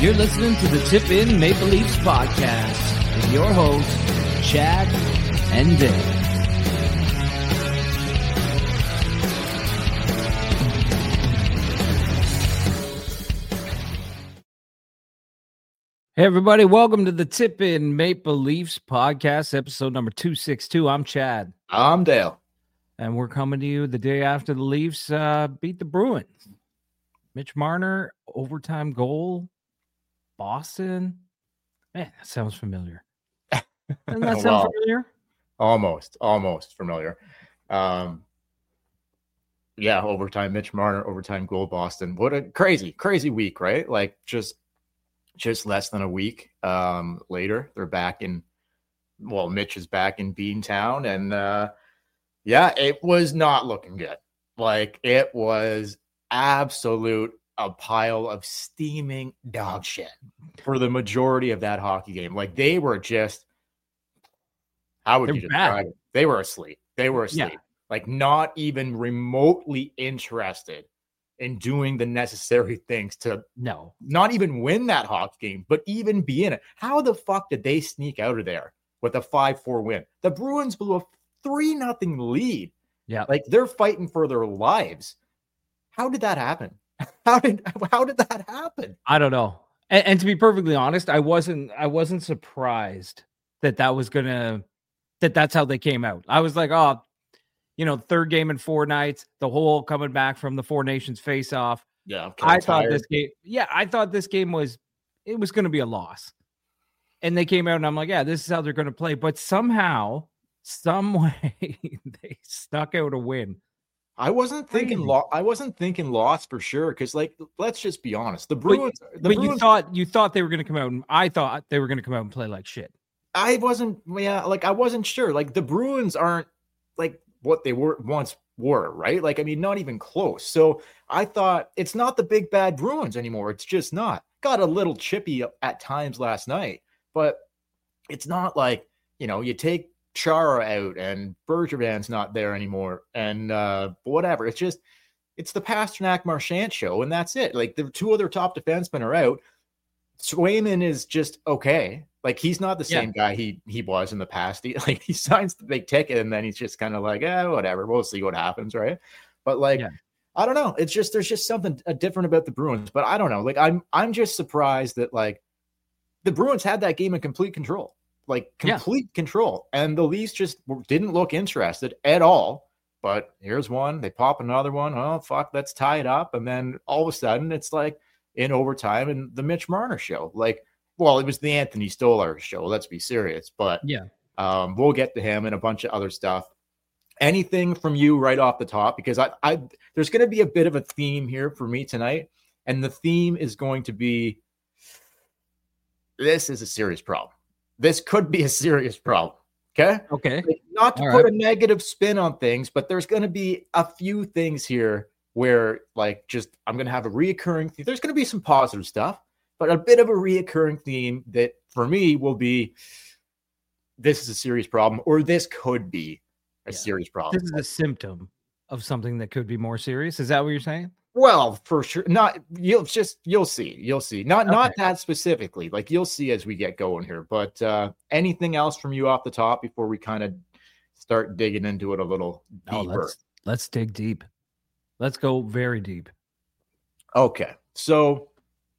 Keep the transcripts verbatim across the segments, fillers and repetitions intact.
You're listening to the Tip In Maple Leafs podcast with your hosts, Chad and Dave. Hey, everybody. Welcome to the Tip In Maple Leafs podcast, episode number two sixty-two. I'm Chad. I'm Dale. And we're coming to you the day after the Leafs uh, beat the Bruins. Mitch Marner, overtime goal. Boston. Man, that sounds familiar. Doesn't that sound well, familiar? Almost, almost familiar. Um, yeah, overtime Mitch Marner, overtime goal Boston. What a crazy, crazy week, right? Like just just less than a week um, later, they're back in, well, Mitch is back in Beantown. And uh, yeah, it was not looking good. Like it was absolute a pile of steaming dog shit for the majority of that hockey game. Like they were just, how would They're you describe it? They were asleep. They were asleep. Yeah. Like not even remotely interested in doing the necessary things to no, not even win that hockey game, but even be in it. How the fuck did they sneak out of there with a five four win? The Bruins blew a three nothing lead. Yeah. Like they're fighting for their lives. How did that happen? How did how did that happen? I don't know. And, and to be perfectly honest, I wasn't I wasn't surprised that that was gonna that that's how they came out. I was like, oh, you know, third game in four nights, the whole coming back from the Four Nations face off. Yeah, I thought this game. Yeah, I thought this game was it was going to be a loss, and they came out, and I'm like, yeah, this is how they're going to play. But somehow, some way, they stuck out a win. I wasn't thinking lo- I wasn't thinking loss for sure because, like, let's just be honest. The Bruins. But, the but Bruins, you thought you thought they were going to come out, and I thought they were going to come out and play like shit. I wasn't. Yeah, like I wasn't sure. Like the Bruins aren't like what they were once were, right? Like I mean, not even close. So I thought it's not the big bad Bruins anymore. It's just not. Got a little chippy at times last night, but it's not like you know you take Chara out and Bergevin's not there anymore and uh whatever. It's just it's the Pasternak Marchand show and that's it. Like the two other top defensemen are out. Swayman is just okay. Like he's not the same yeah. guy he he was in the past. He like he signs the big ticket and then he's just kind of like, eh, whatever. We'll see what happens, right? But like yeah. I don't know. It's just there's just something different about the Bruins. But I don't know. Like I'm I'm just surprised that like the Bruins had that game in complete control. Like complete yeah. control. And the Leafs just didn't look interested at all. But here's one. They pop another one. Oh, fuck, let's tie it up. And then all of a sudden it's like in overtime and the Mitch Marner show. Like, well, it was the Anthony Stolar show. Let's be serious. But yeah, um, we'll get to him and a bunch of other stuff. Anything from you right off the top? Because I, I there's going to be a bit of a theme here for me tonight. And the theme is going to be this is a serious problem. This could be a serious problem. Okay. Okay. Like, not to All put right. a negative spin on things, but there's going to be a few things here where, like, just I'm going to have a reoccurring theme. There's going to be some positive stuff, but a bit of a reoccurring theme that for me will be this is a serious problem, or this could be a yeah. serious problem. This is a symptom of something that could be more serious. Is that what you're saying? Well, for sure. Not you'll just you'll see. You'll see. Not okay. not that specifically. Like you'll see as we get going here. But uh anything else from you off the top before we kind of start digging into it a little deeper? Oh, let's, let's dig deep. Let's go very deep. Okay. So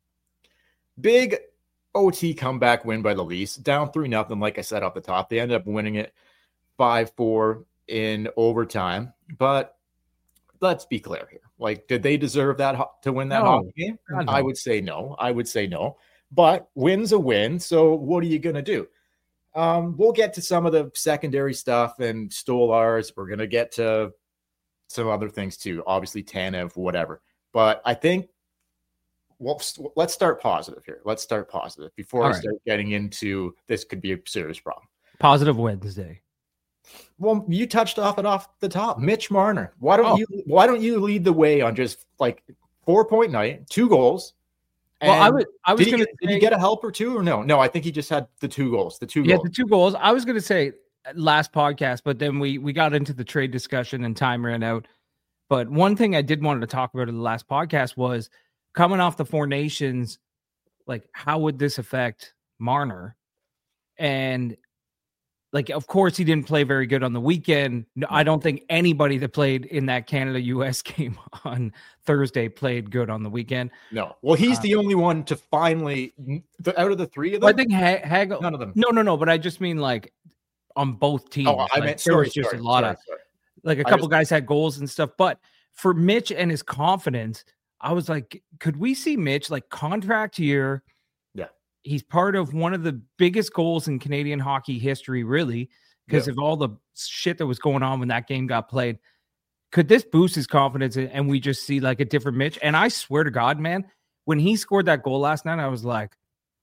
big O T comeback win by the Leafs. Down three nothing, like I said off the top. They ended up winning it five four in overtime. But let's be clear here. Like, did they deserve that ho- to win that no, hockey game? I would say no. I would say no. But win's a win. So what are you going to do? Um, we'll get to some of the secondary stuff and Stolars. We're going to get to some other things too. Obviously, Tanev, whatever. But I think well, let's start positive here. Let's start positive before All I right. start getting into this could be a serious problem. Positive Wednesday. Well, you touched off it off the top. Mitch Marner. Why don't oh. you why don't you lead the way on just like four point night, two goals? Well, I would I was did gonna he, get, did he get a help or two or no? No, I think he just had the two goals. The two yeah, goals. the two goals. I was gonna say last podcast, but then we we got into the trade discussion and time ran out. But one thing I did want to talk about in the last podcast was coming off the Four Nations like, how would this affect Marner? And like, of course, he didn't play very good on the weekend. No, I don't think anybody that played in that Canada U S game on Thursday played good on the weekend. No. Well, he's uh, the only one to finally, the, out of the three of them. Well, I think ha- Hagel. None of them. No, no, no. But I just mean like on both teams. Oh, I like, meant there sorry, was just sorry, a lot sorry, of sorry. like a couple just, guys had goals and stuff. But for Mitch and his confidence, I was like, could we see Mitch like contract year? Yeah. He's part of one of the biggest goals in Canadian hockey history, really, because yeah. of all the shit that was going on when that game got played. Could this boost his confidence and we just see like a different Mitch? And I swear to God, man, when he scored that goal last night, I was like,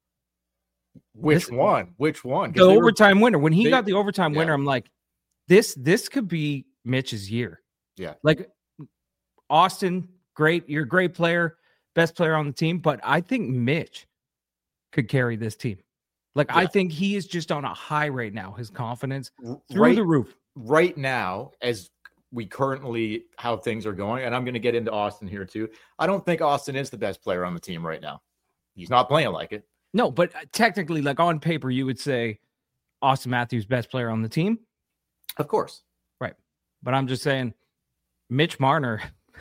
which one? Which one? The overtime were, winner. When he they, got the overtime yeah. winner, I'm like, this, this could be Mitch's year. Yeah. Like Austin, great. You're a great player, best player on the team. But I think Mitch could carry this team. Like, yeah. I think he is just on a high right now. His confidence through right, the roof. Right now, as we currently, how things are going, and I'm going to get into Austin here too. I don't think Austin is the best player on the team right now. He's not playing like it. No, but technically, like on paper, you would say Austin Matthews, best player on the team. Of course. Right. But I'm just saying, Mitch Marner,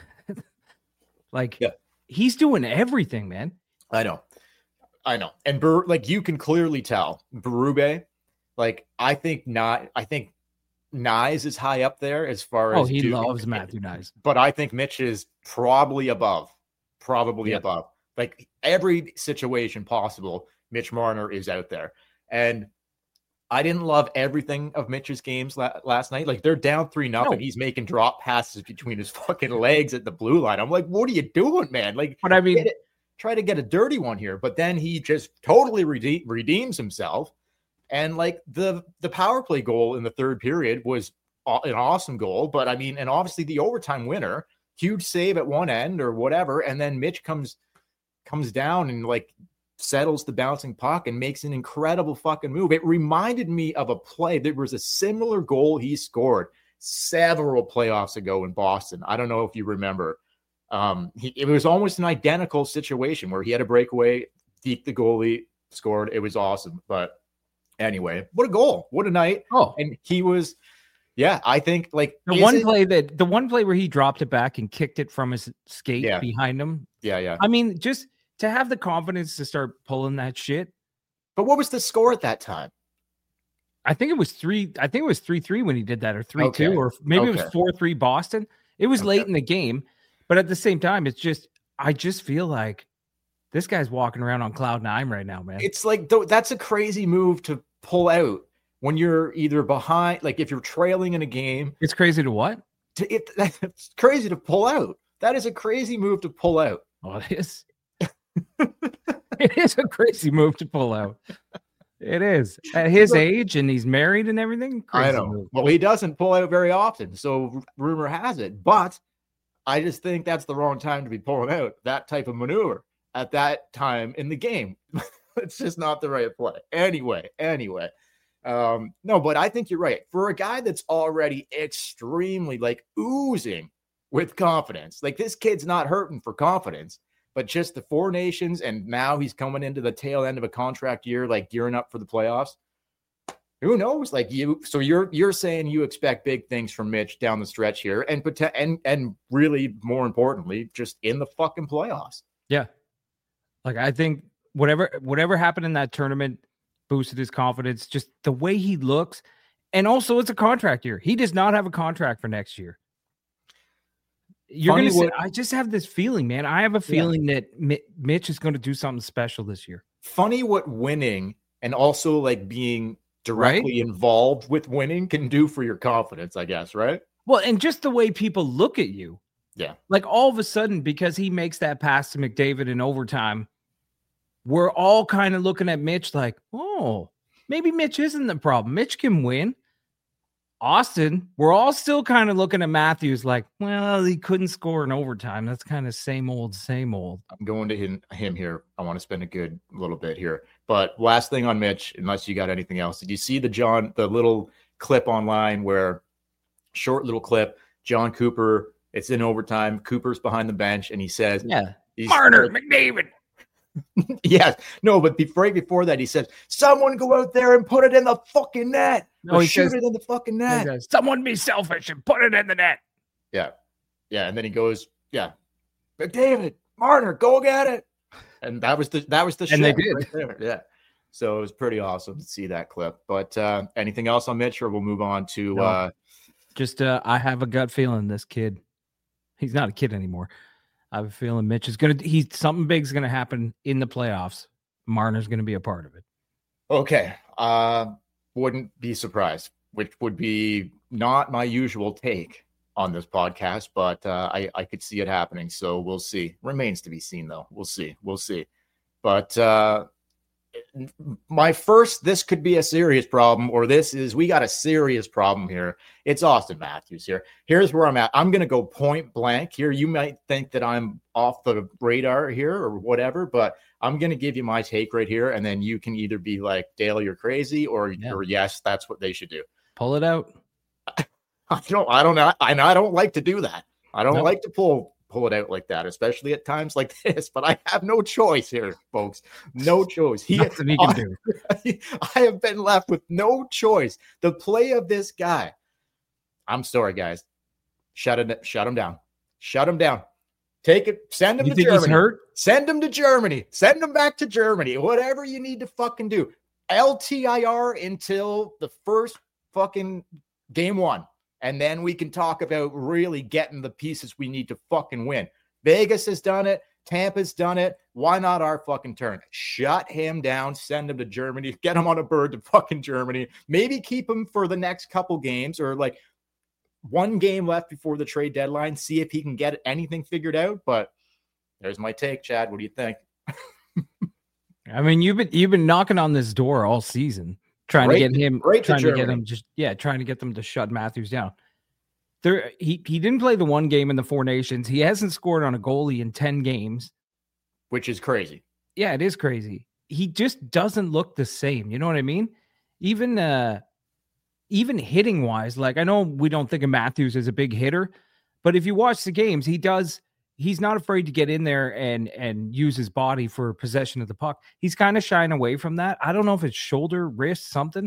like, yeah. he's doing everything, man. I know. I know. And Ber- like you can clearly tell Berube, like I think not, I think Nyes is high up there as far oh, as he Duke, loves Matthew Nyes. But I think Mitch is probably above, probably yeah. above. Like every situation possible, Mitch Marner is out there. And I didn't love everything of Mitch's games la- last night. Like they're down three nothing. No. He's making drop passes between his fucking legs at the blue line. I'm like, what are you doing, man? Like, but I mean, try to get a dirty one here, but then he just totally rede- redeems himself. And like the, the power play goal in the third period was an awesome goal, but I mean, and obviously the overtime winner, huge save at one end or whatever. And then Mitch comes, comes down and like settles the bouncing puck and makes an incredible fucking move. It reminded me of a play. There was a similar goal he scored several playoffs ago in Boston. I don't know if you remember. Um, he, it was almost an identical situation where he had a breakaway, deked the goalie, scored. It was awesome. But anyway, what a goal. What a night. Oh, and he was, yeah, I think like the one it, play that the one play where he dropped it back and kicked it from his skate yeah. behind him. Yeah. Yeah. I mean, just to have the confidence to start pulling that shit. But what was the score at that time? I think it was three. I think it was three, three when he did that or three, okay. two, or maybe okay. it was four, three Boston. It was okay. late in the game. But at the same time, it's just, I just feel like this guy's walking around on cloud nine right now, man. It's like, that's a crazy move to pull out when you're either behind, like if you're trailing in a game. It's crazy to what? To, it, it's crazy to pull out. That is a crazy move to pull out. Oh, it is. It is a crazy move to pull out. It is. At his age and he's married and everything. Crazy I know. Move. Well, he doesn't pull out very often. So rumor has it. But I just think that's the wrong time to be pulling out that type of maneuver at that time in the game. It's just not the right play. Anyway, anyway. Um, no, but I think you're right. For a guy that's already extremely like oozing with confidence, like this kid's not hurting for confidence, but just the Four Nations. And now he's coming into the tail end of a contract year, like gearing up for the playoffs. Who knows? Like you, so you're you're saying you expect big things from Mitch down the stretch here, and and and really more importantly, just in the fucking playoffs. Yeah, like I think whatever whatever happened in that tournament boosted his confidence. Just the way he looks, and also it's a contract year. He does not have a contract for next year. You're Funny gonna say, what, I just have this feeling, man. I have a feeling yeah. that Mitch is going to do something special this year. Funny what winning and also like being directly right? involved with winning can do for your confidence, I guess, right? Well, and just the way people look at you. Yeah. Like all of a sudden, because he makes that pass to McDavid in overtime, we're all kind of looking at Mitch like, oh, maybe Mitch isn't the problem. Mitch can win. Austin, we're all still kind of looking at Matthews like, well, he couldn't score in overtime. That's kind of same old, same old. I'm going to him, him here. I want to spend a good little bit here. But last thing on Mitch, unless you got anything else, did you see the John, the little clip online where short little clip, John Cooper, it's in overtime. Cooper's behind the bench and he says, yeah, he's Marner, like, McDavid. Yes. No, but be, right before that, he says, someone go out there and put it in the fucking net. No, he shoot says, it in the fucking net. Says, someone be selfish and put it in the net. Yeah. Yeah. And then he goes, yeah, McDavid, Marner, go get it. And that was the that was the and they did. Right there. Yeah. So it was pretty awesome to see that clip. But uh, anything else on Mitch, or we'll move on to no. uh, just uh, I have a gut feeling this kid. He's not a kid anymore. I have a feeling Mitch is gonna he's something big's gonna happen in the playoffs. Marner's gonna be a part of it. Okay. Uh wouldn't be surprised, which would be not my usual take on this podcast, but uh, I, I could see it happening. So we'll see. Remains to be seen, though. We'll see. We'll see. But uh, my first, this could be a serious problem, or this is, we got a serious problem here. It's Austin Matthews here. Here's where I'm at. I'm going to go point blank here. You might think that I'm off the radar here or whatever, but I'm going to give you my take right here. And then you can either be like, Dale, you're crazy, or, yeah. or yes, that's what they should do. Pull it out. I don't, I don't know. I know I don't like to do that. I don't nope. like to pull, pull it out like that, especially at times like this, but I have no choice here, folks. No choice. He, Nothing he can I, do. I have been left with no choice. The play of this guy. I'm sorry, guys. Shut it, shut him down. Shut him down. Take it, send him you to think Germany. He's hurt? Send him to Germany. Send him back to Germany. Whatever you need to fucking do. L T I R until the first fucking game one. And then we can talk about really getting the pieces we need to fucking win. Vegas has done it. Tampa's done it. Why not our fucking turn? Shut him down. Send him to Germany. Get him on a bird to fucking Germany. Maybe keep him for the next couple games, or like one game left before the trade deadline. See if he can get anything figured out. But there's my take, Chad. What do you think? I mean, you've been you've been knocking on this door all season. Trying right, to get him, right trying to, to get him, just yeah, trying to get them to shut Matthews down. There, he he didn't play the one game in the Four Nations. He hasn't scored on a goalie in ten games, which is crazy. Yeah, it is crazy. He just doesn't look the same. You know what I mean? Even uh, even hitting wise, like I know we don't think of Matthews as a big hitter, but if you watch the games, he does. He's not afraid to get in there and and use his body for possession of the puck. He's kind of shying away from that. I don't know if it's shoulder, wrist, something,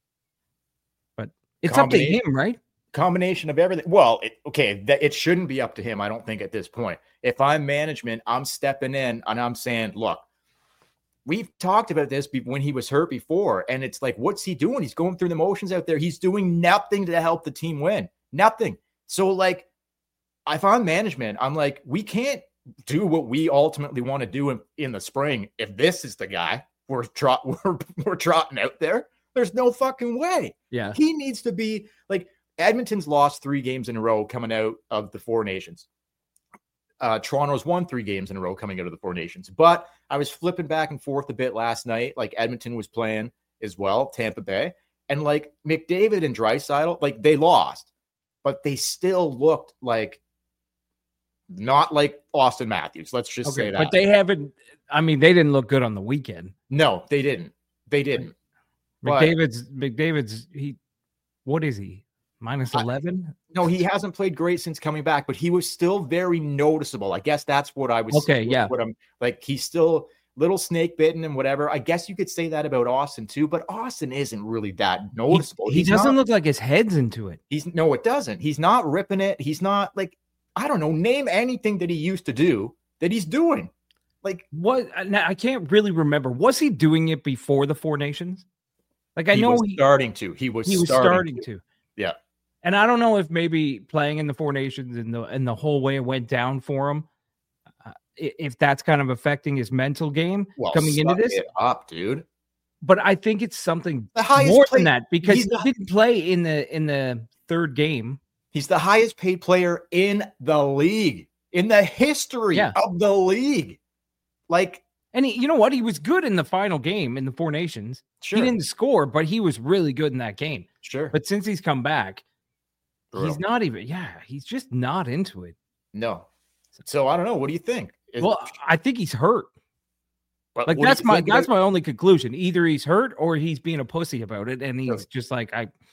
but it's up to him, right? Combination of everything. Well, it, okay, that it shouldn't be up to him. I don't think at this point. If I'm management, I'm stepping in and I'm saying, look, we've talked about this when he was hurt before, and it's like, what's he doing? He's going through the motions out there. He's doing nothing to help the team win. Nothing. So like, if I'm management, I'm like, we can't do what we ultimately want to do in, in the spring. If this is the guy we're, trot, we're, we're trotting out there, there's no fucking way. Yeah. He needs to be like, Edmonton's lost three games in a row coming out of the Four Nations. Uh, Toronto's won three games in a row coming out of the Four Nations. But I was flipping back and forth a bit last night. Like Edmonton was playing as well, Tampa Bay. And like McDavid and Draisaitl, like they lost, but they still looked like not like Austin Matthews. Let's just okay, say that. But they haven't, I mean, they didn't look good on the weekend. No, they didn't. They didn't. McDavid's, but, McDavid's, he, what is he? Minus eleven? No, he hasn't played great since coming back, but he was still very noticeable. I guess that's what I was okay. What, yeah. What I'm like, he's still little snake bitten and whatever. I guess you could say that about Austin too, but Austin isn't really that noticeable. He, he doesn't not, look like his head's into it. He's no, it doesn't. He's not ripping it. He's not like, I don't know, name anything that he used to do that he's doing. Like what? I can't really remember. Was he doing it before the Four Nations? Like I he know was he starting to. He was he was starting, starting to. to. Yeah. And I don't know if maybe playing in the Four Nations and the and the whole way it went down for him, uh, if that's kind of affecting his mental game well, coming into this. It up, dude. But I think it's something more play, than that because he the, didn't play in the in the third game. He's the highest paid player in the league, in the history yeah. of the league. Like, and he, you know what? He was good in the final game in the Four Nations. Sure. He didn't score, but he was really good in that game. Sure. But since he's come back, Bro. he's not even, yeah, he's just not into it. No. So I don't know. What do you think? Is, well, I think he's hurt. But like that's my that's my only conclusion. Either he's hurt or he's being a pussy about it, and he's no. just like I.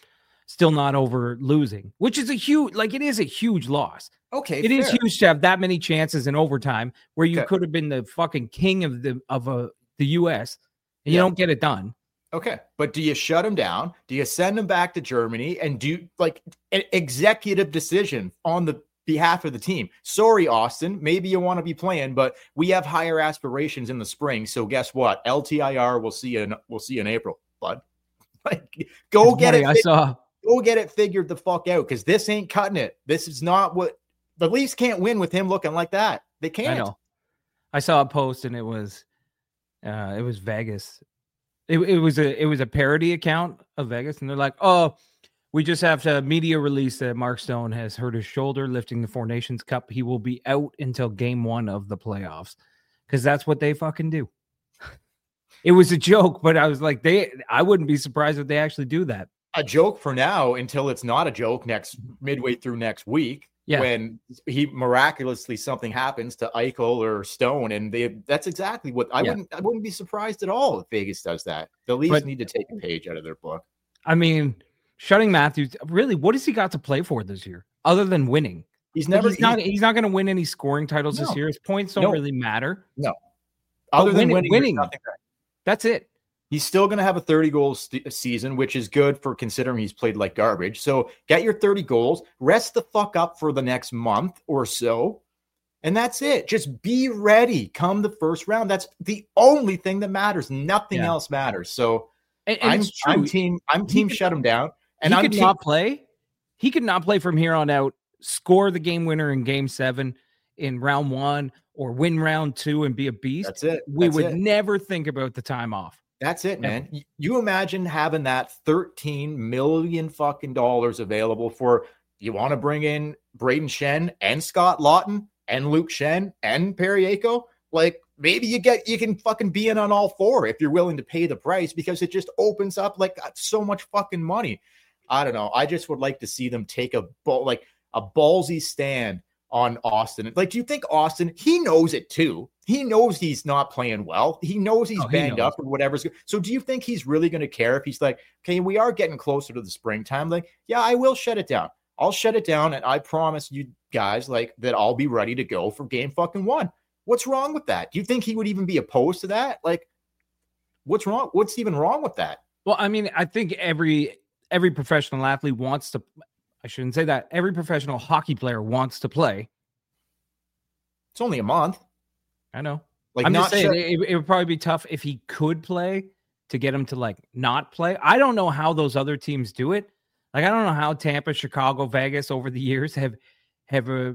still not over losing, which is a huge, like it is a huge loss. Okay, it fair. is huge to have that many chances in overtime where you okay. could have been the fucking king of the of a, the U S and you yeah. don't get it done. Okay, but do you shut him down? Do you send him back to Germany and do like an executive decision on the behalf of the team? Sorry, Austin, maybe you want to be playing, but we have higher aspirations in the spring. So guess what? L T I R, we'll see you in, we'll see you in April, bud. Like, go That's get funny. it. I saw. Go get it figured the fuck out, because this ain't cutting it. This is not what the Leafs can't win with him looking like that. They can't. I know. I saw a post and it was, uh, it was Vegas. It, it was a it was a parody account of Vegas, and they're like, "Oh, we just have to media release that Mark Stone has hurt his shoulder lifting the Four Nations Cup. He will be out until game one of the playoffs," because that's what they fucking do. It was a joke, but I was like, they. I wouldn't be surprised if they actually do that. A joke for now until it's not a joke next midway through next week. Yeah. When he miraculously something happens to Eichel or Stone, and they that's exactly what I yeah. wouldn't I wouldn't be surprised at all if Vegas does that. The Leafs but, need to take a page out of their book. I mean, shutting Matthews, really, what has he got to play for this year other than winning? He's never like he's, he's not he's not going to win any scoring titles no. this year. His points don't no. really matter. No. Other but than winning, winning, winning that's it. He's still going to have a thirty goal st- season, which is good for considering he's played like garbage. So get your thirty goals, rest the fuck up for the next month or so, and that's it. Just be ready come the first round. That's the only thing that matters. Nothing yeah. else matters. So and, and I'm, I'm team. I'm team. Could, shut him down. And he I'm could team- not play. He could not play from here on out. Score the game winner in game seven in round one, or win round two and be a beast. That's it. We that's would it. never think about the time off. That's it, man. Yeah. You imagine having that thirteen million fucking dollars available for, you want to bring in Braden Shen and Scott Lawton and Luke Shen and Periaco? Like, maybe you get, you can fucking be in on all four if you're willing to pay the price, because it just opens up like so much fucking money. I don't know. I just would like to see them take a ball, like a ballsy stand on Austin. Like, do you think Austin, he knows it too? He knows he's not playing well. He knows he's oh, he banged knows. up or whatever's good. So do you think he's really going to care if he's like, okay, we are getting closer to the springtime. Like, yeah, I will shut it down. I'll shut it down. And I promise you guys like that I'll be ready to go for game fucking one. What's wrong with that? Do you think he would even be opposed to that? Like, what's wrong? What's even wrong with that? Well, I mean, I think every, every professional athlete wants to, I shouldn't say that. Every professional hockey player wants to play. It's only a month. I know. Like, I'm not just saying sure. it, it would probably be tough if he could play to get him to like not play. I don't know how those other teams do it. Like, I don't know how Tampa, Chicago, Vegas over the years have have uh,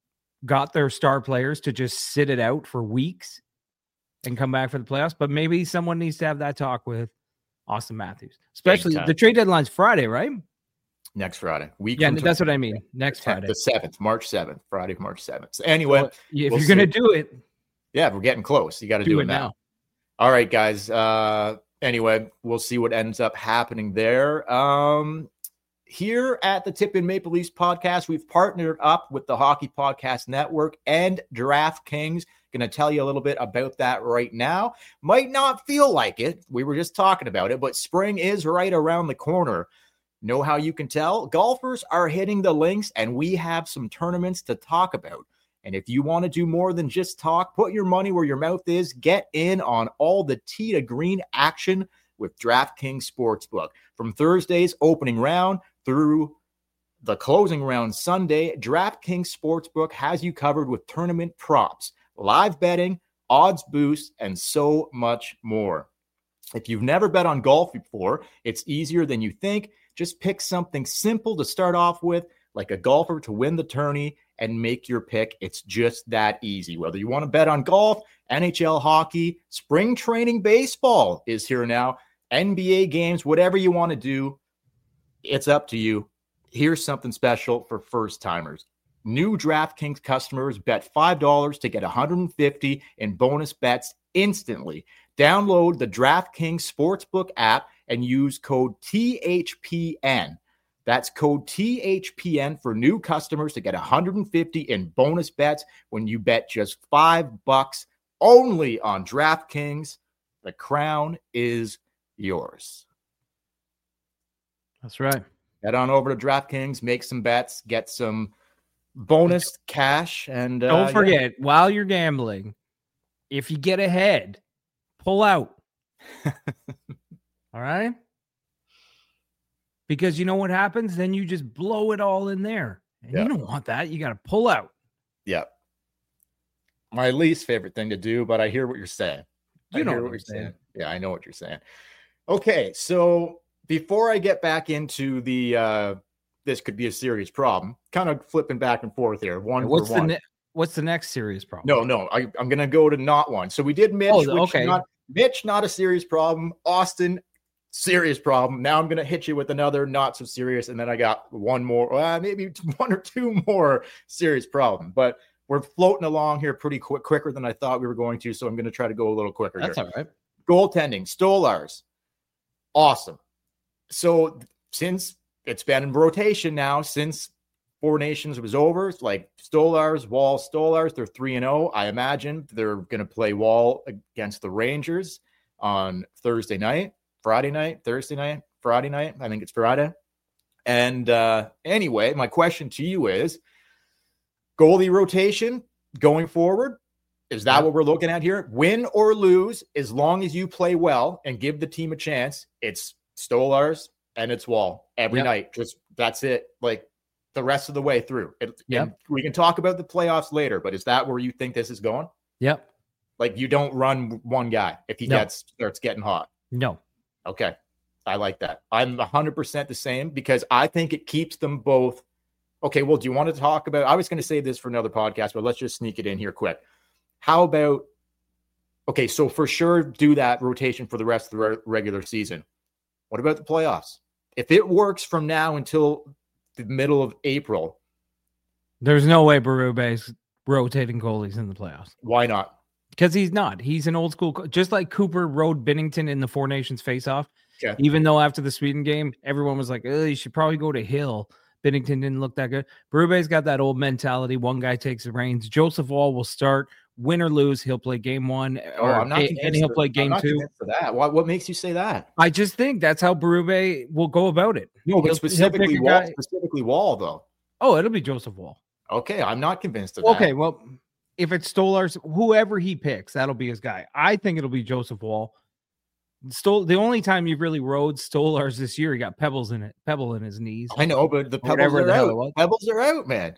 got their star players to just sit it out for weeks and come back for the playoffs. But maybe someone needs to have that talk with Austin Matthews, especially the trade deadline's Friday, right? Next Friday. Week yeah, that's what I mean. Next Friday. The seventh, March seventh, Friday, March seventh. So anyway, so if we'll you're going to do it. Yeah, we're getting close. You got to do, do it now. now. All right, guys. Uh, anyway, we'll see what ends up happening there. Um, here at the Tip in Maple Leafs podcast, we've partnered up with the Hockey Podcast Network and DraftKings. Going to tell you a little bit about that right now. Might not feel like it. We were just talking about it, but spring is right around the corner. Know how you can tell? Golfers are hitting the links, and we have some tournaments to talk about. And if you want to do more than just talk, put your money where your mouth is. Get in on all the tee to green action with DraftKings Sportsbook. From Thursday's opening round through the closing round Sunday, DraftKings Sportsbook has you covered with tournament props, live betting, odds boosts, and so much more. If you've never bet on golf before, it's easier than you think. Just pick something simple to start off with, like a golfer to win the tourney, and make your pick. It's just that easy. Whether you want to bet on golf, N H L hockey, spring training baseball is here now, N B A games, whatever you want to do, it's up to you. Here's something special for first timers. New DraftKings customers bet five dollars to get one hundred fifty dollars in bonus bets instantly. Download the DraftKings Sportsbook app and use code T H P N. That's code T H P N for new customers to get one hundred fifty dollars in bonus bets when you bet just five bucks only on DraftKings. The crown is yours. That's right. Head on over to DraftKings, make some bets, get some bonus cash, and uh, don't forget yeah. while you're gambling, if you get ahead, pull out. All right, because you know what happens, then you just blow it all in there, and yeah. you don't want that. You got to pull out. Yeah, my least favorite thing to do, but I hear what you're saying. You I know hear what what you're saying. saying. Yeah, I know what you're saying. Okay, so before I get back into the uh this could be a serious problem, kind of flipping back and forth here. One hey, what's for the one. Ne- what's the next serious problem? No, no, I, I'm gonna go to not one. So we did Mitch, oh, which okay. not Mitch, not a serious problem. Austin, serious problem. Now I'm gonna hit you with another not so serious, and then I got one more, uh, maybe one or two more serious problem. But we're floating along here pretty quick, quicker than I thought we were going to. So I'm gonna try to go a little quicker. That's here. all right. Goaltending, Stolarz, awesome. So since it's been in rotation now, since Four Nations was over, it's like Stolarz, Wall, Stolarz, they're three and oh. I imagine they're going to play Wall against the Rangers on Thursday night, Friday night, Thursday night, Friday night. I think it's Friday. And uh, anyway, my question to you is goalie rotation going forward. Is that what we're looking at here? Win or lose, as long as you play well and give the team a chance, it's Stolarz and it's Wall every yep. night. Just that's it. Like the rest of the way through. It, yep. We can talk about the playoffs later, but is that where you think this is going? Yep. Like you don't run one guy if he no. gets starts getting hot. No. Okay. I like that. I'm one hundred percent the same because I think it keeps them both. Okay, well, do you want to talk about, I was going to say this for another podcast, but let's just sneak it in here quick. How about, okay, so for sure do that rotation for the rest of the re- regular season. What about the playoffs? If it works from now until the middle of April. There's no way Berube's rotating goalies in the playoffs. Why not? Because he's not. He's an old school, just like Cooper rode Binnington in the Four Nations faceoff. Okay. Even though after the Sweden game, everyone was like, oh, you should probably go to Hill. Binnington didn't look that good. Berube's got that old mentality. One guy takes the reins. Joseph Wall will start. Win or lose, he'll play game one, oh, or, I'm not and he'll play game I'm not two. For that, what what makes you say that? I just think that's how Berube will go about it. No, but he'll, specifically he'll Wall, specifically Wall, though. Oh, it'll be Joseph Wall. Okay, I'm not convinced of okay, that. Okay, well, if it's Stolarz, whoever he picks, that'll be his guy. I think it'll be Joseph Wall. Stol- the only time you really rode Stolarz this year, he got pebbles in it, pebble in his knees. I know, but the pebbles are the out. Pebbles are out, man.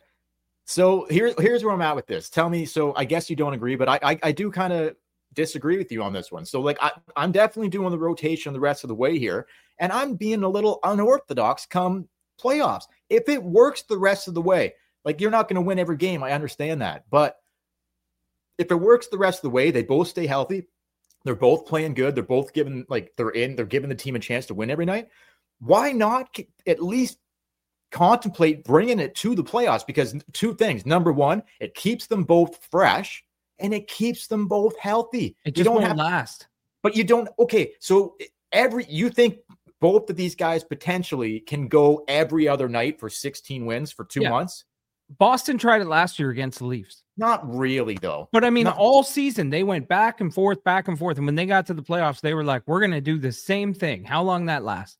So here, here's where I'm at with this. Tell me, so I guess you don't agree, but I I, I do kind of disagree with you on this one. So like I, I'm definitely doing the rotation the rest of the way here, and I'm being a little unorthodox come playoffs. If it works the rest of the way, like you're not going to win every game, I understand that, but if it works the rest of the way, they both stay healthy. They're both playing good. They're both giving like they're in. They're giving the team a chance to win every night. Why not at least contemplate bringing it to the playoffs? Because two things. Number one, it keeps them both fresh and it keeps them both healthy. It just you don't won't have, last. But you don't. Okay, so every you think both of these guys potentially can go every other night for sixteen wins for two yeah. months? Boston tried it last year against the Leafs. Not really, though. But I mean, Not- all season they went back and forth, back and forth. And when they got to the playoffs, they were like, we're going to do the same thing. How long that lasts?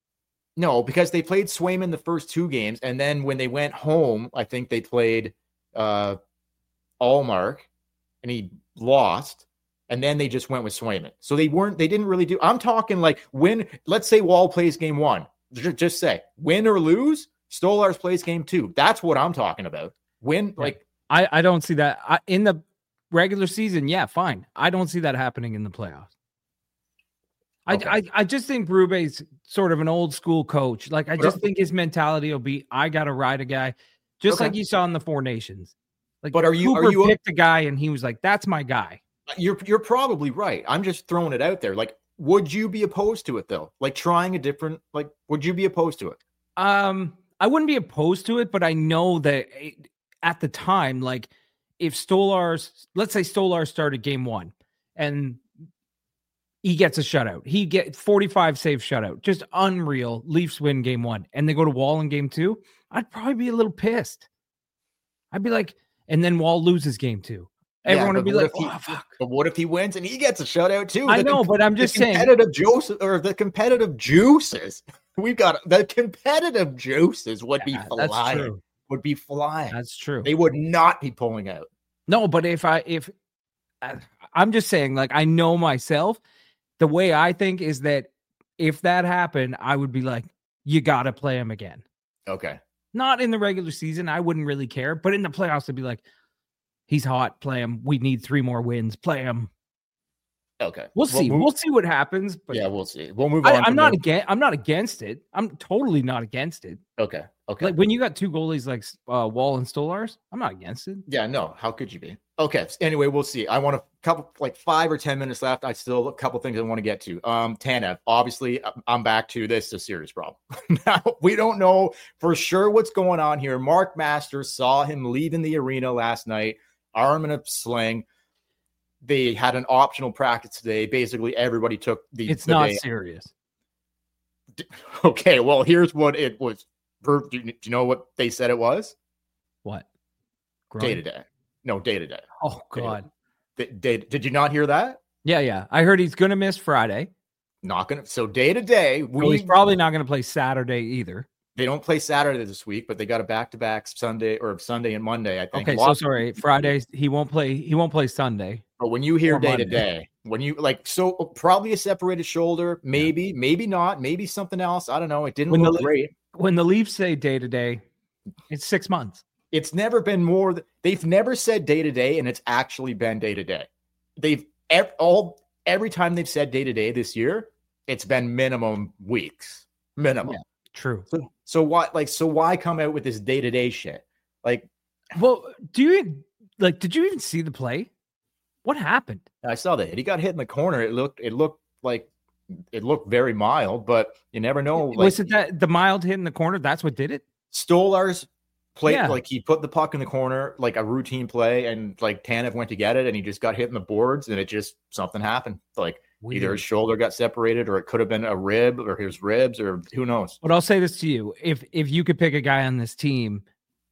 No, because they played Swayman the first two games. And then when they went home, I think they played uh, Allmark and he lost. And then they just went with Swayman. So they weren't, they didn't really do, I'm talking like when, let's say Wall plays game one, just, just say win or lose, Stolarz plays game two. That's what I'm talking about. Win, yeah. like, I, I don't see that I, in the regular season. Yeah, fine. I don't see that happening in the playoffs. Okay. I, I I just think Berube's sort of an old school coach. Like I just think his mentality will be, I got to ride a guy, just okay. like you saw in the Four Nations. Like, but are you Cooper are you picked a guy and he was like, that's my guy. You're you're probably right. I'm just throwing it out there. Like, would you be opposed to it though? Like trying a different, like, would you be opposed to it? Um, I wouldn't be opposed to it, but I know that it, at the time, like if Stolarz, let's say Stolarz started game one and he gets a shutout, he get forty-five save shutout, just unreal. Leafs win game one and they go to Wall in game two. I'd probably be a little pissed. I'd be like, and then Wall loses game two. Everyone yeah, would be like, he, oh, fuck. But what if he wins and he gets a shutout too? I the know, com- but I'm just the saying. Competitive Joseph or the competitive juices. We've got the competitive juices would Yeah, be that's flying. true. Would be flying. That's true. They would not be pulling out. No, but if I if I, I'm just saying, like, I know myself, the way I think is that if that happened, I would be like, you got to play him again. Okay. Not in the regular season, I wouldn't really care, but in the playoffs, I'd be like, he's hot, play him. We need three more wins, play him. Okay, we'll see. We'll, we'll see what happens. But yeah, we'll see. We'll move I, on. I'm not against. I'm not against it. I'm totally not against it. Okay. Okay. Like when you got two goalies like uh, Wall and Stolarz, I'm not against it. Yeah. No. How could you be? Okay. Anyway, we'll see. I want a couple, like five or ten minutes left. I still a couple things I want to get to. Um, Tanev. Obviously, I'm back to this. Is a serious problem. Now we don't know for sure what's going on here. Mark Masters saw him leaving the arena last night, arm in a sling. They had an optional practice today. Basically, everybody took the. It's the not day. serious. Okay, well, here's what it was. Do you, do you know what they said it was? What? Day to day. No, day to day. Oh God. Day, day, did you not hear that? Yeah, yeah. I heard he's gonna miss Friday. Not gonna. So day to day, we. So he's probably not gonna play Saturday either. They don't play Saturday this week, but they got a back to back Sunday or Sunday and Monday. I think. Okay, so sorry, Fridays he won't play. He won't play Sunday. But when you hear day to day, when you like, so probably a separated shoulder, maybe, yeah. maybe not, maybe something else. I don't know. It didn't when look the, great. When the Leafs say day to day, it's six months. It's never been more. They've never said day to day, and it's actually been day to day. They've ev- all every time they've said day to day this year, it's been minimum weeks, minimum. Yeah, true. So, so why, like, so why come out with this day to day shit? Like, well, do you like? Did you even see the play? What happened? I saw that he got hit in the corner. It looked, it looked like it looked very mild, but you never know. Like, was it that the mild hit in the corner? That's what did it. Stolarz played yeah. like he put the puck in the corner, like a routine play, and like Tanev went to get it, and he just got hit in the boards, and it just something happened. Like Weird. Either his shoulder got separated, or it could have been a rib, or his ribs, or who knows. But I'll say this to you: if if you could pick a guy on this team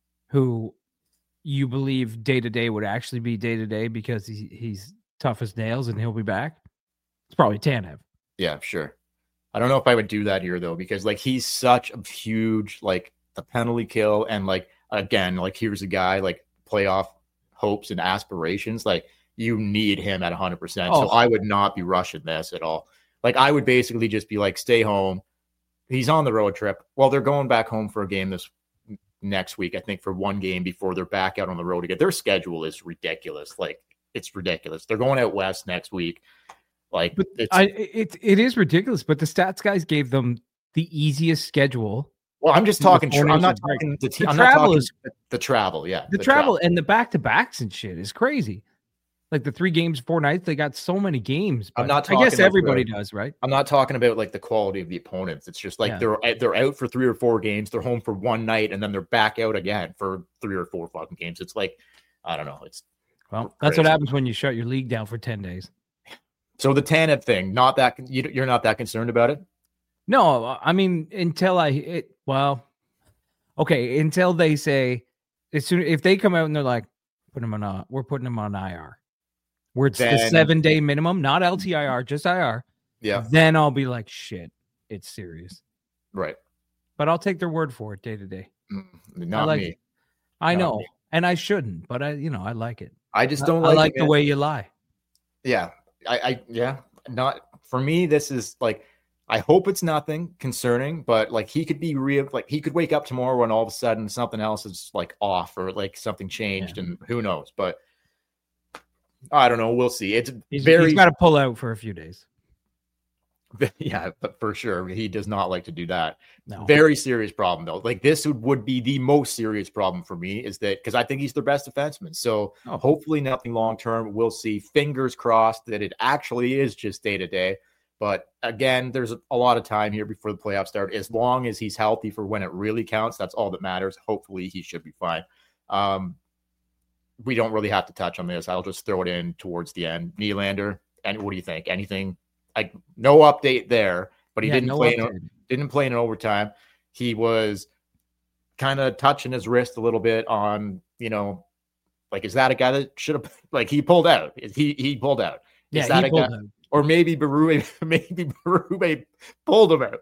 who you believe day to day would actually be day to day because he, he's tough as nails and he'll be back, it's probably Tanev. Yeah, sure. I don't know if I would do that here though, because like he's such a huge, like the penalty kill, and like again, like here's a guy like playoff hopes and aspirations. Like you need him at one hundred percent. Oh. So I would not be rushing this at all. Like I would basically just be like, stay home. He's on the road trip. Well, they're going back home for a game this next week, I think, for one game before they're back out on the road again. Their schedule is ridiculous. Like it's ridiculous. They're going out west next week. Like but it's, I, it it is ridiculous. But the stats guys gave them the easiest schedule. Well, I'm just talking. Tra- I'm not talking the, t- the I'm travel not talking is the, the travel. Yeah, the, the travel, travel and the back to backs and shit is crazy. Like the three games, four nights, they got so many games. I'm not. I guess about everybody the, does, right? I'm not talking about like the quality of the opponents. It's just like yeah. they're they're out for three or four games. They're home for one night, and then they're back out again for three or four fucking games. It's like I don't know. It's well, crazy. That's what happens when you shut your league down for ten days. So the Tanev thing, not that you, you're not that concerned about it. No, I mean until I it well, okay, until they say as soon if they come out and they're like, put him on a, we're putting him on I R. Where it's then, the seven day minimum, not L T I R, just I R. Yeah. Then I'll be like, shit, it's serious. Right. But I'll take their word for it day to day. Not I like me. It. I not know. Me. And I shouldn't, but I, you know, I like it. I just don't I, like, I like it, the way you lie. Yeah. I, I, yeah. Not for me. This is like, I hope it's nothing concerning, but like he could be real, like he could wake up tomorrow and all of a sudden something else is like off or like something changed yeah. and who knows, but I don't know. We'll see. It's he's, very. He's got to pull out for a few days. Yeah, but for sure, he does not like to do that. No. Very serious problem though. Like this would, would be the most serious problem for me is that because I think he's their best defenseman. So oh. hopefully nothing long term. We'll see. Fingers crossed that it actually is just day to day. But again, there's a lot of time here before the playoffs start. As long as he's healthy for when it really counts, that's all that matters. Hopefully, he should be fine. Um, we don't really have to touch on this. I'll just throw it in towards the end. Nylander, and what do you think? Anything? Like no update there, but he yeah, didn't no play. In, didn't play in overtime. He was kind of touching his wrist a little bit on, you know, like is that a guy that should have like he pulled out? He he pulled out. Is yeah, that he a guy? Out. Or maybe Berube, maybe Berube pulled him out.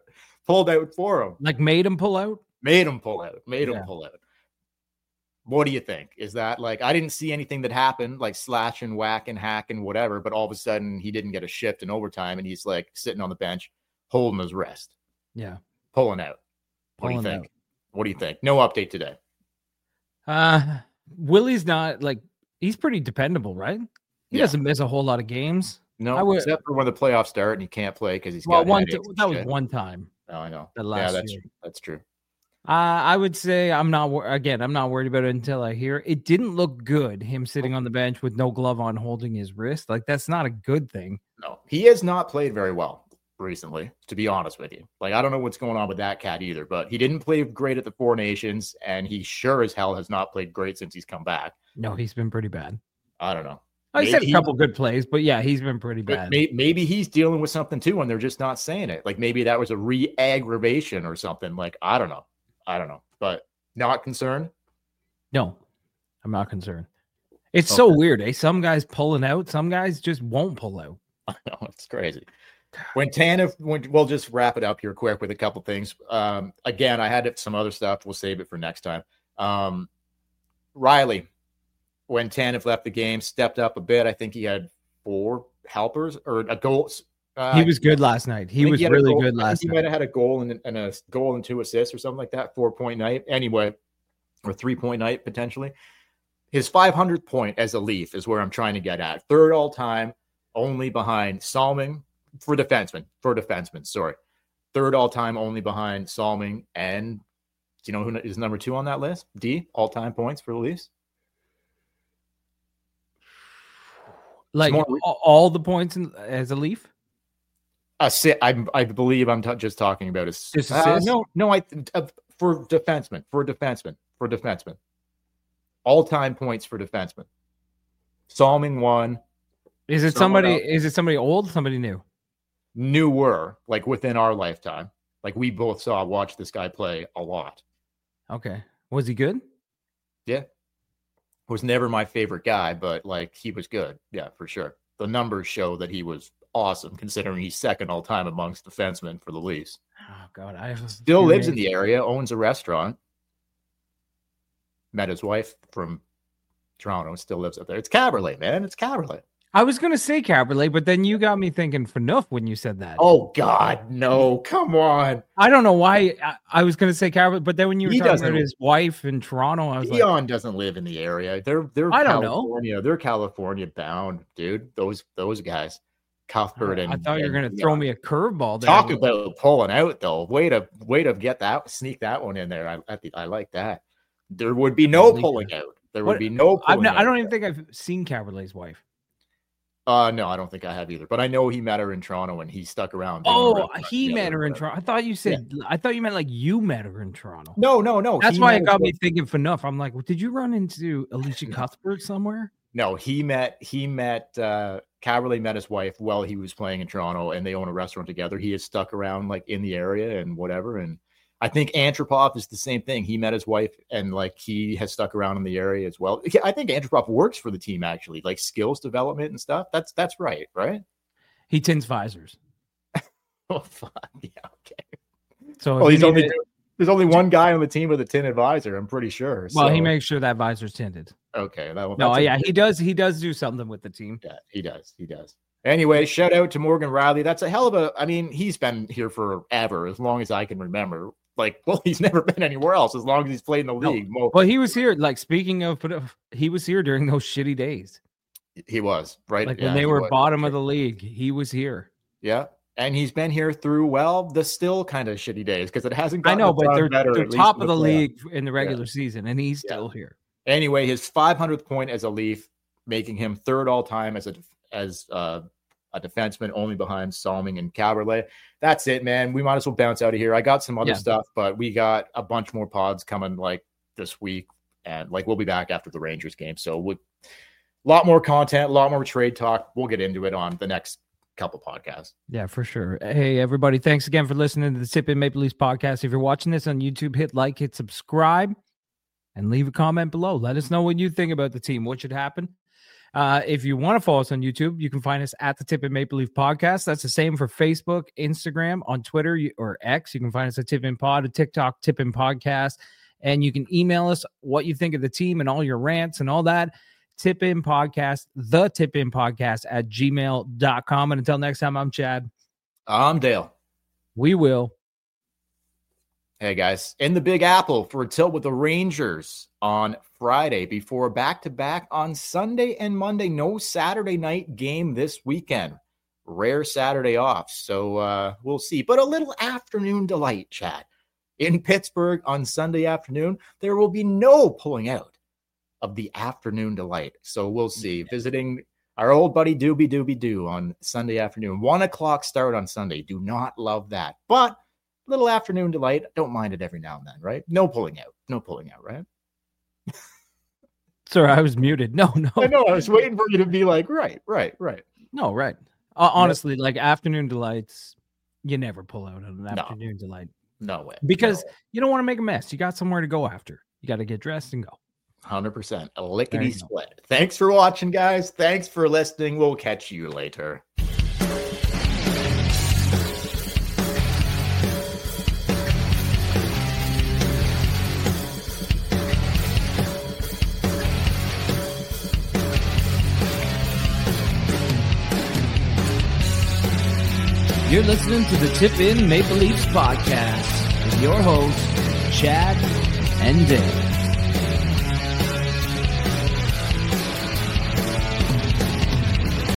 pulled out for him. Like made him pull out? Made him pull out. Made Yeah. him pull out. What do you think? Is that like, I didn't see anything that happened, like slash and whack and hack and whatever, but all of a sudden he didn't get a shift in overtime and he's like sitting on the bench, holding his wrist, Yeah. pulling out. What Pulling do you think? out. What do you think? No update today. Uh, Willie's not like, he's pretty dependable, right? He Yeah. doesn't miss a whole lot of games. No, I would- except for when the playoffs start and he can't play because he's Well, got one headaches and that was shit. one time. Oh, I know. the Yeah, last that's year. true. That's true. Uh, I would say I'm not, wor- again, I'm not worried about it until I hear it. It didn't look good, him sitting on the bench with no glove on holding his wrist. Like, that's not a good thing. No, he has not played very well recently, to be honest with you. Like, I don't know what's going on with that cat either, but he didn't play great at the Four Nations, and he sure as hell has not played great since he's come back. No, he's been pretty bad. I don't know. I said a Maybe- couple good plays, but yeah, he's been pretty But bad. may, maybe he's dealing with something too, and they're just not saying it. Like maybe that was a re-aggravation or something. Like, I don't know. I don't know. But not concerned. No, I'm not concerned. It's so Okay. weird, eh? Some guys pulling out, some guys just won't pull out. I know, it's crazy. When Tanev, when, we'll just wrap it up here quick with a couple things. Um, again, I had some other stuff. We'll save it for next time. Um, Riley, when Tanev left the game, stepped up a bit. I think he had four helpers or a goal. Uh, He was good last night. I He think was had a really goal- good I last think He night. might have had a goal and, and a goal and two assists or something like that. Four point night anyway, or three point night potentially. His five hundredth point as a Leaf is where I'm trying to get at. Third all time, only behind Salming for defenseman. For defenseman, sorry. Third all time, only behind Salming. And do you know who is number two on that list? D, all time points for the Leafs. Like more- all, all the points in, as a Leaf. Assi- I, I believe I'm t- just talking about his. Just Uh, assists? no, no, I uh, for defenseman, for defenseman, for defenseman. All time points for defenseman. Salming one, Is it Someone somebody? else. Is it somebody old? Somebody new? newer, like within our lifetime. Like we both saw, watch this guy play a lot. Okay. Was he good? Yeah. Was never my favorite guy, but like he was good. Yeah, for sure. The numbers show that he was awesome, considering he's second all time amongst defensemen for the Leafs. Oh God, I Still lives in the area, owns a restaurant. Met his wife from Toronto, still lives up there. It's Caberlet, man. It's Caberlet. I was gonna say Caberlet, but then you got me thinking Phaneuf when you said that. Oh God, no! Come on, I don't know why I, I was gonna say Caberlet, but then when you were He talking doesn't- about his wife in Toronto, I was like, Dion doesn't live in the area. They're they're I don't know. California. They're California bound, dude. Those those guys, Cuthbert and I thought you were and gonna throw Dion. me a curveball there. Talk about pulling out though. Way to way to get that sneak that one in there. I I, think- I like that. There would be no Like pulling that. out. There What- would be no. I've Pulling not, I out. don't even think I've seen Caberlet's wife. Uh, no, I don't think I have either. But I know he met her in Toronto and he stuck around. They were Oh, restaurant he together met or her in whatever. Toronto. I thought you said. I thought you meant like you met her in Toronto. No, no, no. That's he why met it his got me wife- thinking Phaneuf. I'm like, did you run into Alicia Cuthbert somewhere? No, he met he met uh Caberlet met his wife while he was playing in Toronto, and they own a restaurant together. He is stuck around like in the area and whatever. And I think Antropov is the same thing. He met his wife and like he has stuck around in the area as well. Yeah, I think Antropov works for the team actually, like skills development and stuff. That's that's right, right? He tins visors. Oh fuck, yeah, okay. So Well, if he's you only needed- there's only one guy on the team with a tin advisor. I'm pretty sure. well, he So- makes sure that visor's tinted. okay. That, No, that's a- yeah, he does. He does do something with the team. Yeah, he does. He does. Anyway, shout out to Morgan Riley. That's a hell of a. I mean, he's been here forever, as long as I can remember. Like, well, he's never been anywhere else as long as he's played in the No. league. Mo- Well, he was here. Like speaking of, he was here during those shitty days. he was right. Like Yeah, when they he were was. bottom of the league, he was here. Yeah, and he's been here through well the still kind of shitty days because it hasn't. I gotten know, a but ton they're, better, they're at least top in of the playoffs. league in the regular season, and he's Yeah. still here. Anyway, his five hundredth point as a Leaf, making him third all time as a as uh, a defenseman, only behind Salming and Caberlet. That's it, man. We might as well bounce out of here. I got some other Yeah. stuff, but we got a bunch more pods coming like this week, and like we'll be back after the Rangers game. So we a lot more content, a lot more trade talk. We'll get into it on the next couple podcasts. Yeah, for sure. Hey, everybody, thanks again for listening to the Tip In Maple Leafs podcast. If you're watching this on YouTube, hit like, hit subscribe, and leave a comment below. Let us know what you think about the team, what should happen. Uh, if you want to follow us on YouTube, you can find us at the Tip In Maple Leaf Podcast. That's the same for Facebook, Instagram, on Twitter or X. You can find us at Tip In Pod, a TikTok Tip In Podcast. And you can email us what you think of the team and all your rants and all that. Tip In Podcast, the Tip In Podcast at gmail dot com. And until next time, I'm Chad. I'm Dale. We will. Hey, guys. In the Big Apple for a tilt with the Rangers on Friday before back-to-back on Sunday and Monday. No Saturday night game this weekend. Rare Saturday off. So uh, we'll see. But a little afternoon delight, Chad. In Pittsburgh on Sunday afternoon, there will be no pulling out of the afternoon delight. So we'll see. Visiting our old buddy Doobie Doobie Doo on Sunday afternoon. One o'clock start on Sunday. Do not love that. But little afternoon delight. Don't mind it every now and then, right? No pulling out. No pulling out, right? Sorry, I was muted. No, no. I know. I was waiting for you to be like, right, right, right. No, right. Uh, honestly, like afternoon delights, you never pull out on an afternoon no. delight. No way. Because no way. You don't want to make a mess. You got somewhere to go after. You got to get dressed and go. one hundred percent. A lickety split. Thanks for watching, guys. Thanks for listening. We'll catch you later. You're listening to the Tip In Maple Leafs podcast with your hosts, Chad and Dave.